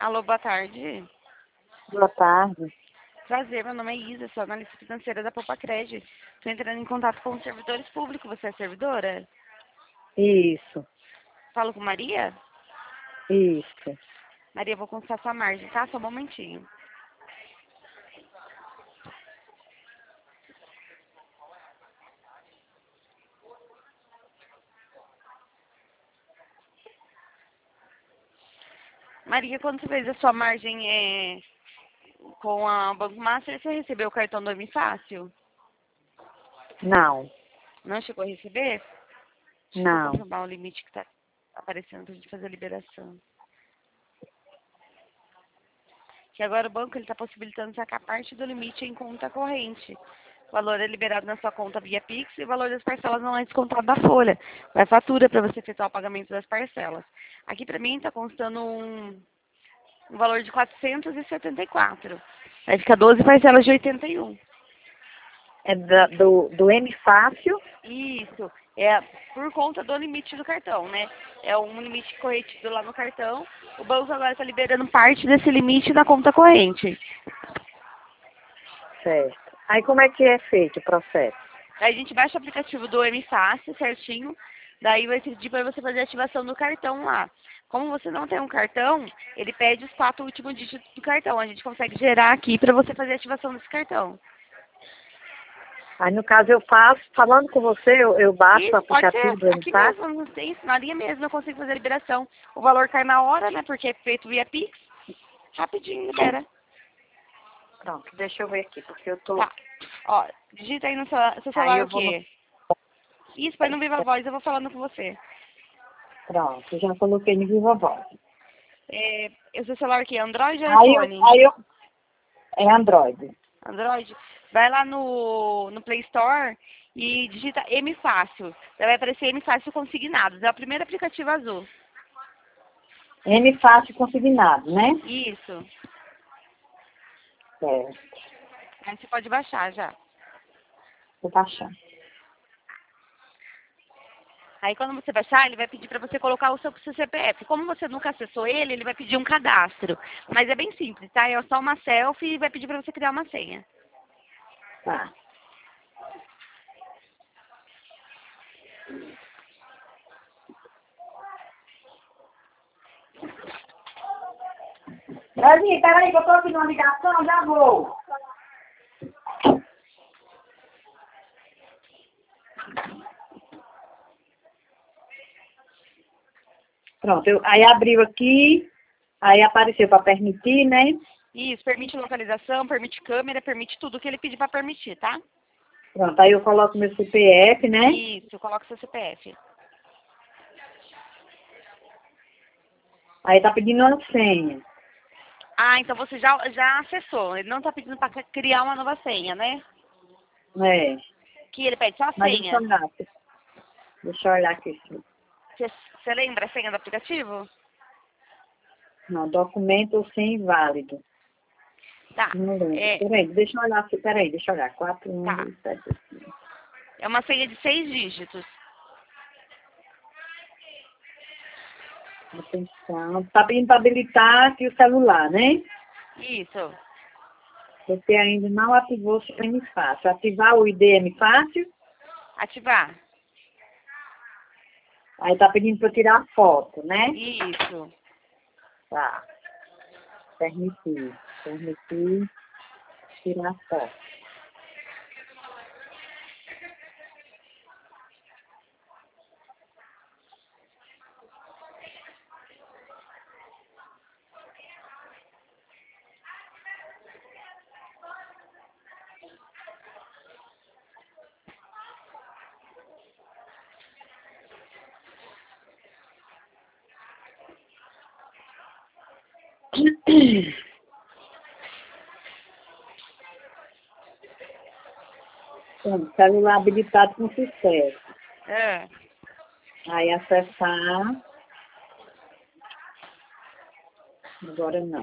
Alô, boa tarde. Boa tarde. Prazer, meu nome é Isa, sou analista financeira da Popacred. Estou entrando em contato com os servidores públicos. Você é servidora? Isso, Falo com Maria? isso. Maria, vou consultar sua margem, tá? Só um momentinho. Maria, quando você fez a sua margem com a Banco Master, você recebeu o cartão do Fácil? Não, Não chegou a receber? Deixa eu não. confirmar o limite que está aparecendo para a gente fazer a liberação. Que agora o banco está possibilitando sacar parte do limite em conta corrente. O valor é liberado na sua conta via Pix e o valor das parcelas não é descontado da folha. Vai fatura para você efetuar o pagamento das parcelas. Aqui para mim está constando um valor de 474. Vai ficar 12 parcelas de 81. É do M Fácil? Isso. É por conta do limite do cartão, né? É um limite corretido lá no cartão. O banco agora está liberando parte desse limite na conta corrente. Certo. Aí como é que é feito o processo? Aí a gente baixa o aplicativo do MFácil certinho. Daí vai pedir para você fazer a ativação do cartão lá. Como você não tem um cartão, ele pede os 4 últimos dígitos do cartão. A gente consegue gerar aqui para você fazer a ativação desse cartão. Aí no caso eu faço, falando com você, eu baixo o Isso, pode ser aplicativo do M aqui Fácil? mesmo, não tem isso, na linha mesmo eu consigo fazer a liberação. O valor cai na hora, né? Porque é feito via Pix. Rapidinho libera. Pronto, deixa eu ver aqui, porque eu tô... Tá. Ó, digita aí no seu Aí celular eu o vou no... quê? Isso, põe no Viva Voz, eu vou falando com você. Pronto, eu já coloquei no Viva Voz. O seu celular o quê? Android ou Aí eu... iPhone? Aí eu... É Android. Android? Vai lá no Play Store e digita M Fácil. Vai aparecer M Fácil Consignados. É o primeiro aplicativo azul. M Fácil consignado, né? Isso. Certo. Aí você pode baixar já. Vou baixar. Aí quando você baixar, ele vai pedir para você colocar o seu CPF. Como você nunca acessou ele, ele vai pedir um cadastro. Mas é bem simples, tá? É só uma selfie e vai pedir para você criar uma senha. Tá. Brasil, peraí que eu tô aqui numa ligação, já vou. Pronto, aí abriu aqui, aí apareceu para permitir, né? Isso, permite localização, permite câmera, permite tudo que ele pedir para permitir, tá? Pronto, aí eu coloco meu CPF, né? Isso, coloca o seu CPF. Aí tá pedindo uma senha. Ah, então você já acessou. Ele não tá pedindo para criar uma nova senha, né? É, Que ele pede só a mas deixa eu senha. olhar. Deixa eu olhar aqui. Você lembra a senha do aplicativo? Não, documento sem inválido. Tá. Não lembro. É, Peraí, deixa eu olhar. Peraí, deixa eu olhar. 4, 1, tá. 2, 7, 5. É uma senha de 6 dígitos. Atenção. Tá pedindo para habilitar aqui o celular, né? Isso. Você ainda não ativou o seu M Fácil. Ativar o IDM Fácil. Ativar. Aí tá pedindo para tirar foto, né? Isso. Tá. Permitir. Permitir tirar foto. Pronto, celular habilitado com sucesso. É. Aí acessar. Agora não.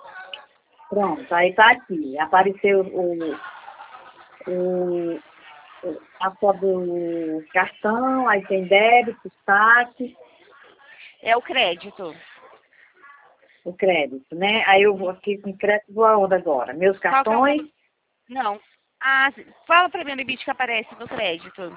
Pronto, aí tá aqui. Apareceu o a foto do cartão, aí tem débito, saque, É o crédito. o crédito, né? Aí eu vou aqui com crédito, vou aonde agora? Meus Qual que é o... cartões, Não. Ah, fala pra mim o limite que aparece no crédito.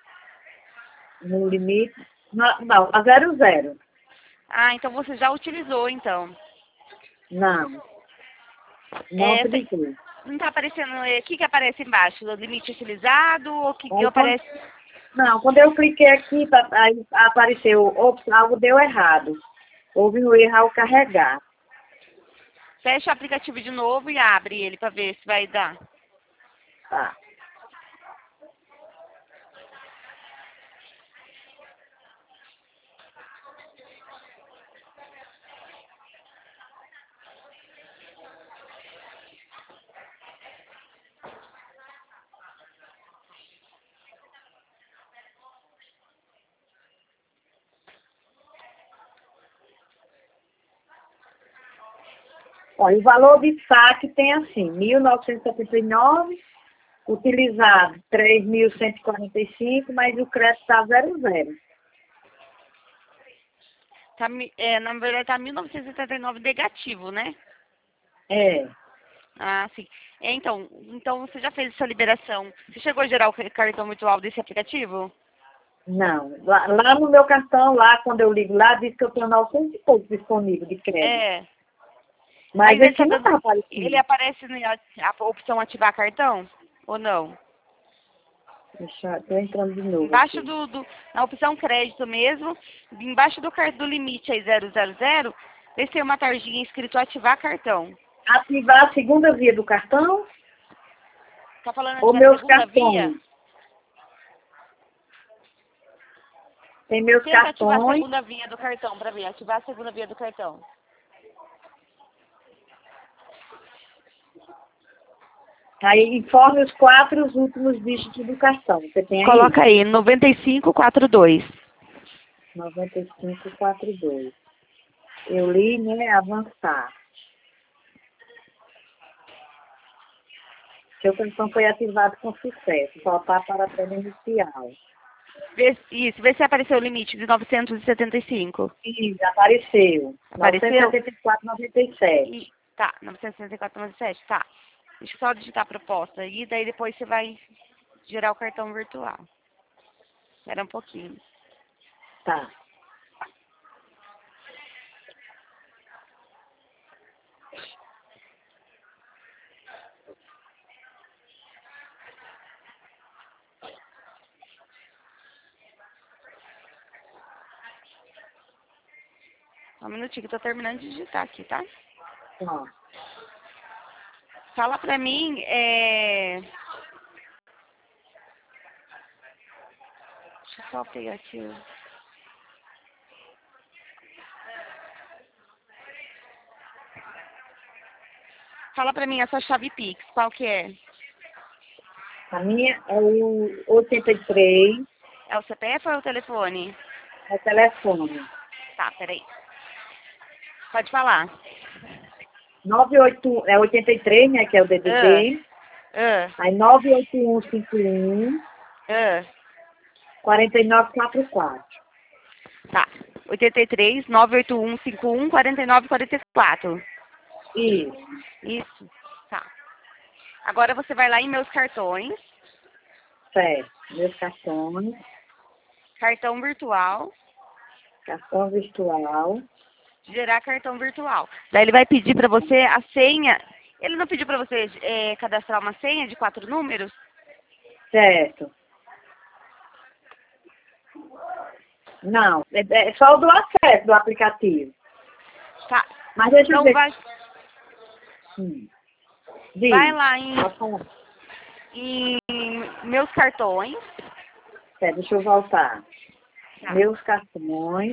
no limite. Não, a 00. Ah, então você já utilizou, então. Não, não É, utilizei. não tá aparecendo... O que que aparece embaixo? O limite utilizado ou o que que Aí, aparece... não, quando eu cliquei aqui, aí apareceu, ops, algo deu errado. Houve um erro ao carregar. Fecha o aplicativo de novo e abre ele pra ver se vai dar. Tá. Olha, o valor de saque tem assim, 1.979, utilizado 3.145, mas o crédito está 00. Tá, na verdade tá 1979 negativo, né? É, Ah, sim. Então você já fez essa liberação. Você chegou a gerar o cartão virtual desse aplicativo? não. Lá no meu cartão, lá quando eu ligo lá, diz que eu tenho 900 e pouco disponível de crédito. É. Mas Mas ele aqui tá não está dando. Ele aparecendo. aparece a opção ativar cartão? Ou não? Estou entrando de novo Embaixo aqui. na opção crédito mesmo, embaixo do limite aí 000, vê se tem uma tarjinha escrito ativar cartão. Ativar a segunda via do cartão Tá falando ou ativar a meus segunda via? cartões? Tem meus Tenta ativar a cartões. segunda via do cartão pra ver. Ativar a segunda via do cartão. Aí informe os 4 últimos dígitos do cartão. Você tem aí? Coloca aí, 9542. 9542. Eu li, né? Avançar. Seu cartão foi ativado com sucesso. Voltar para a tela inicial. Vê se apareceu o limite de 975. Sim, apareceu. Apareceu? 974,97. Tá, 964,97, tá. Deixa eu só digitar a proposta aí, daí depois você vai gerar o cartão virtual. Espera um pouquinho. Tá. Só um minutinho que eu tô terminando de digitar aqui, tá? Ó. Fala pra mim, deixa eu só pegar aqui. Fala pra mim a sua chave Pix, qual que é? A minha é o 83, É o CPF ou é o telefone? é o telefone. Tá, peraí. Pode falar. 98, é 83, né? Que é o Ah, DDD. ah, Aí 98151 ah. 4944. Tá. 83 981 51 49 44. Isso. Isso. Tá. Agora você vai lá em meus cartões, Certo. Meus cartões, cartão virtual, cartão virtual. gerar cartão virtual. Daí ele vai pedir pra você a senha. Ele não pediu pra você cadastrar uma senha de 4 números? Certo. Não, é só o do acesso do aplicativo. Tá. Mas deixa eu Então ver. vai Diz. lá Pode falar. em meus cartões. Certo, deixa eu voltar. Tá. Meus cartões.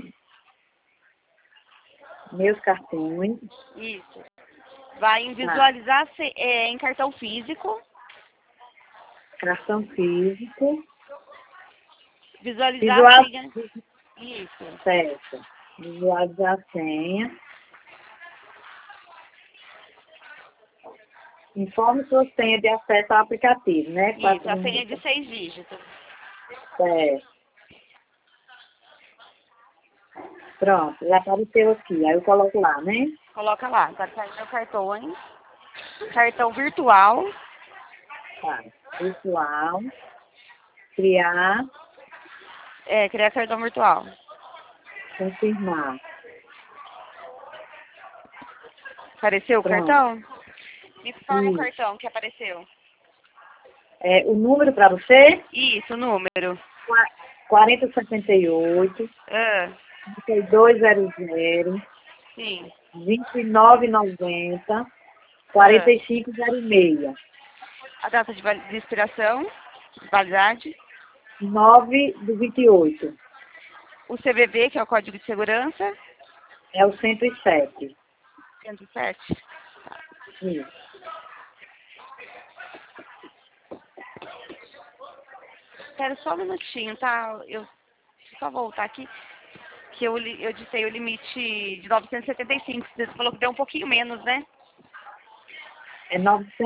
Meus cartões. Isso. Vai em Tá. visualizar em cartão físico. Cartão físico. Visualizar a Visual. senha. Isso. Certo. Visualizar a senha. Informe sua senha de acesso ao aplicativo, né? Isso, a senha é de 6 dígitos. É. Pronto, já apareceu aqui. Aí eu coloco lá, né? Coloca lá, tá saindo meu cartão, hein? Cartão virtual. Tá. Virtual. Criar. Criar cartão virtual. Confirmar. Apareceu o Pronto. cartão? Me informa o Isso. cartão que apareceu. O número para você? Isso, o número. 4078 Ah, 3200 sim. 2990 Ah. 4506 A data de expiração, validade. 9/28. O CVV, que é o código de segurança. É o 107. 107. Isso. Espera só um minutinho, tá? Deixa eu só voltar aqui. Que eu ditei o limite de 975. Você falou que deu um pouquinho menos, né? É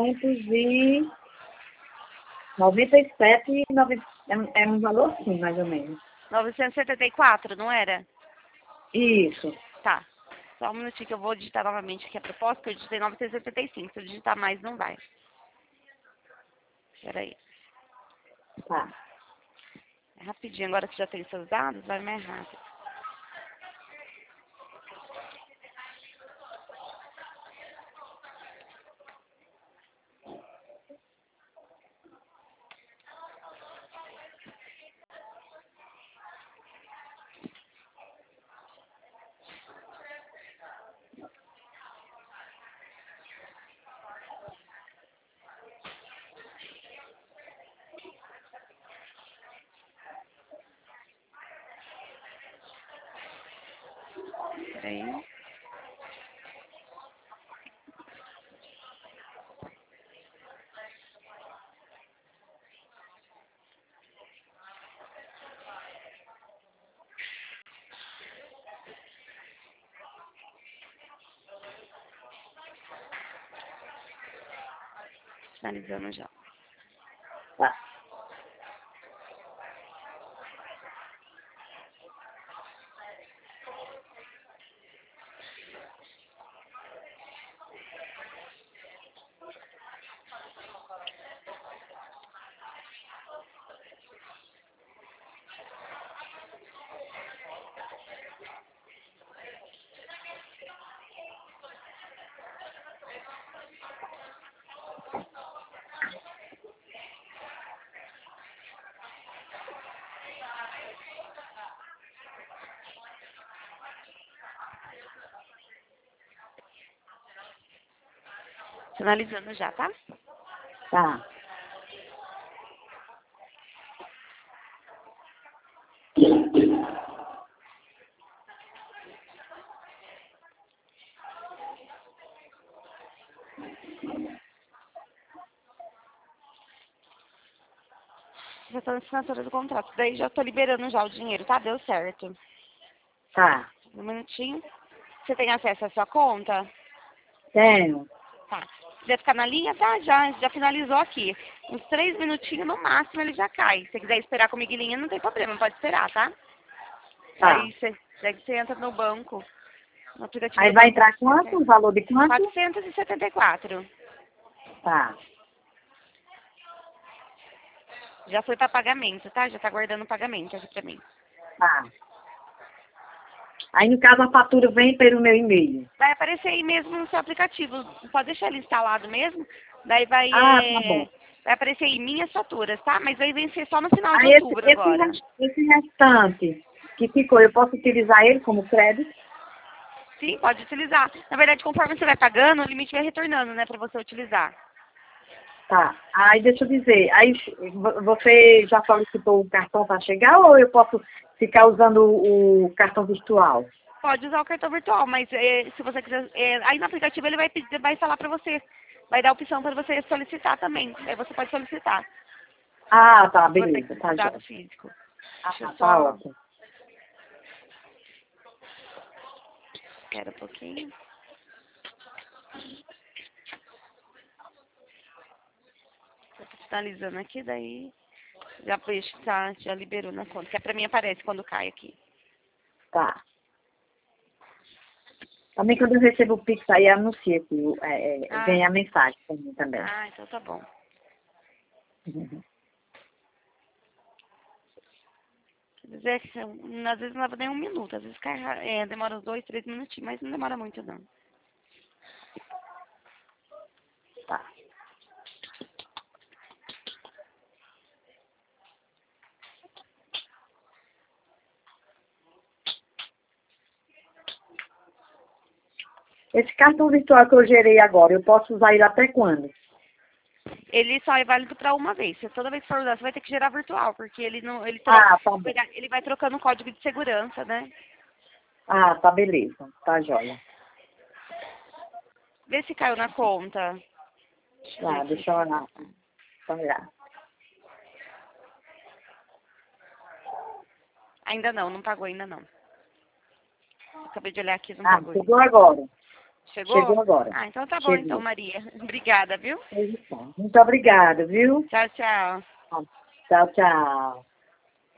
997 e 90, é um valor assim, mais ou menos. 974, não era? Isso. Tá. Só um minutinho que eu vou digitar novamente aqui a proposta, que eu digitei 975. Se eu digitar mais, não vai. Peraí. Tá. É rapidinho. Agora que já tem seus dados, vai mais rápido. Peraí. Finalizando já. Tá. Finalizando já, tá? Tá. Já tô na assinatura do contrato. Daí já tô liberando já o dinheiro, tá? Deu certo. Tá. Um minutinho. Você tem acesso à sua conta? Tenho. Tá. Se quiser ficar na linha, tá? Já finalizou aqui. Uns 3 minutinhos no máximo ele já cai. Se você quiser esperar comigo em linha, não tem problema, pode esperar, tá? Tá. Daí você entra no banco, no aplicativo Aí do vai banco entrar que você quanto? quer. O valor de quanto? 474. Tá. Já foi para pagamento, tá? Já tá guardando o pagamento aqui pra mim. Tá. Aí, no caso, a fatura vem pelo meu e-mail. Vai aparecer aí mesmo no seu aplicativo. Pode deixar ele instalado mesmo. Daí Ah, tá bom. vai aparecer aí minhas faturas, tá? Mas vai vencer só no final de Aí, outubro agora. esse restante que ficou, eu posso utilizar ele como crédito? Sim, pode utilizar. Na verdade, conforme você vai pagando, o limite vai retornando, né, pra você utilizar. Tá. Aí, deixa eu dizer, aí você já solicitou o cartão para chegar ou eu posso ficar usando o cartão virtual? Pode usar o cartão virtual, mas se você quiser, aí no aplicativo ele vai pedir, vai falar pra você, vai dar a opção para você solicitar também. Aí você pode solicitar. Ah, tá, Você beleza, que tá, já. dado físico. Deixa eu Ah, tá só. ótimo. Espera um pouquinho. finalizando aqui, daí já vejo que já liberou na conta. Que é pra mim aparece quando cai aqui. Tá. Também quando eu recebo o Pix aí, anuncia que vem a mensagem pra mim também. Ah, então tá bom. Uhum. Quer dizer, que às vezes não leva nem um minuto, às vezes demora uns 2, 3 minutinhos, mas não demora muito não. Tá. Esse cartão virtual que eu gerei agora, eu posso usar ele até quando? Ele só é válido para uma vez. Se toda vez que for usar, você vai ter que gerar virtual, porque ele não, Ah, tá bom. ele vai trocando o código de segurança, né? Ah, tá beleza. Tá joia. Vê se caiu na conta. Ah, deixa eu olhar. Olhar. Ainda não pagou ainda não. Acabei de olhar aqui, não Ah, pagou ainda. chegou agora. Chegou? Chegou agora. Ah, então tá bom então, Chegou. Maria. Obrigada, viu? Muito obrigada, viu? Tchau, tchau. Tchau, tchau.